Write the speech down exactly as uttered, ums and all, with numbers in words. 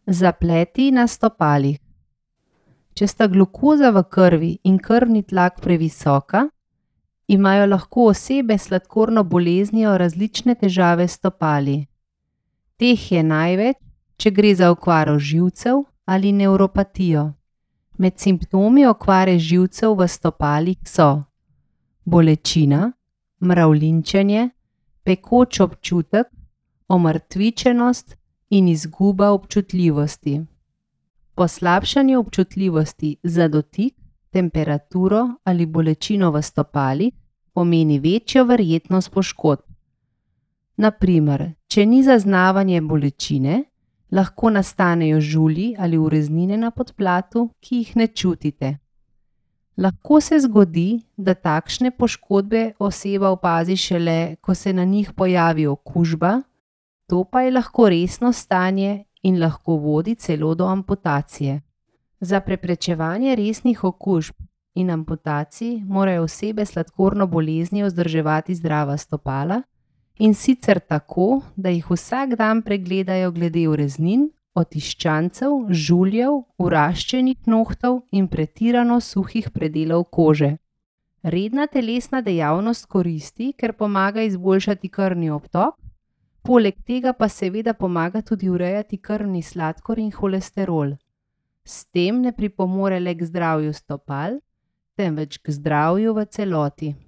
Zapleti na stopalih. Če sta glukoza v krvi in krvni tlak previsoka, imajo lahko osebe s sladkorno boleznijo različne težave s stopali. Teh je največ, če gre za okvaro živcev ali nevropatijo. Med simptomi okvare živcev v stopalih so bolečina, mravljinčenje, pekoč občutek, omrtvičenost in izguba občutljivosti. Poslabšanje občutljivosti za dotik, temperaturo ali bolečino v stopalih pomeni večjo verjetnost poškodb. Na primer, če ni zaznavanje bolečine, lahko nastanejo žulji ali ureznine na podplatu, ki jih ne čutite. Lahko se zgodi, da takšne poškodbe oseba opazi šele, ko se na njih pojavi okužba, to pa je lahko resno stanje in lahko vodi celo do amputacije. Za preprečevanje resnih okužb in amputacij morajo osebe s sladkorno boleznijo vzdrževati zdrava stopala, in sicer tako, da jih vsak dan pregledajo glede ureznin, otiščancev, žuljev, vraščenih nohtov in pretirano suhih predelov kože. Redna telesna dejavnost koristi, ker pomaga izboljšati krvni obtok, poleg tega pa seveda pomaga tudi urejati krvni sladkor in holesterol. S tem ne pripomore le k zdravju stopal, temveč k zdravju v celoti.